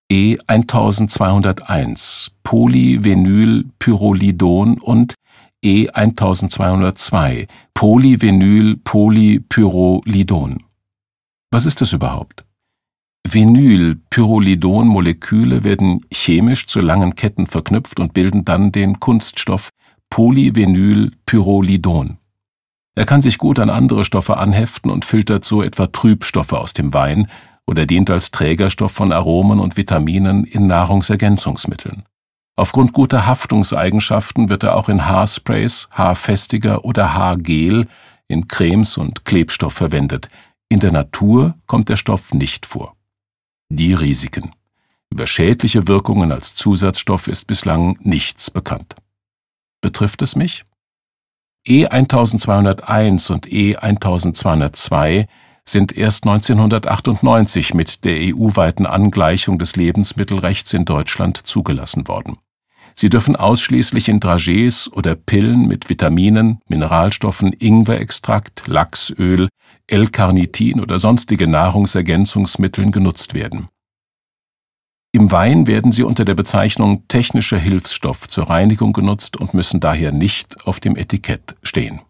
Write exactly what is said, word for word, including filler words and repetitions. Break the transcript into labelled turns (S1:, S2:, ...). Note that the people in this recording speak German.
S1: E eintausendzweihunderteins Polyvinylpyrrolidon und E eintausendzweihundertzwei Polyvinylpolypyrrolidon. Was ist das überhaupt? Vinylpyrrolidon-Moleküle werden chemisch zu langen Ketten verknüpft und bilden dann den Kunststoff Polyvinylpyrrolidon. Er kann sich gut an andere Stoffe anheften und filtert so etwa Trübstoffe aus dem Wein oder dient als Trägerstoff von Aromen und Vitaminen in Nahrungsergänzungsmitteln. Aufgrund guter Haftungseigenschaften wird er auch in Haarsprays, Haarfestiger oder Haargel, in Cremes und Klebstoff verwendet. In der Natur kommt der Stoff nicht vor. Die Risiken. Über schädliche Wirkungen als Zusatzstoff ist bislang nichts bekannt. Betrifft es mich? E eintausendzweihunderteins und E eintausendzweihundertzwei sind erst neunzehnhundertachtundneunzig mit der E U-weiten Angleichung des Lebensmittelrechts in Deutschland zugelassen worden. Sie dürfen ausschließlich in Dragees oder Pillen mit Vitaminen, Mineralstoffen, Ingwerextrakt, Lachsöl, L-Carnitin oder sonstige Nahrungsergänzungsmitteln genutzt werden. Im Wein werden sie unter der Bezeichnung technischer Hilfsstoff zur Reinigung genutzt und müssen daher nicht auf dem Etikett stehen.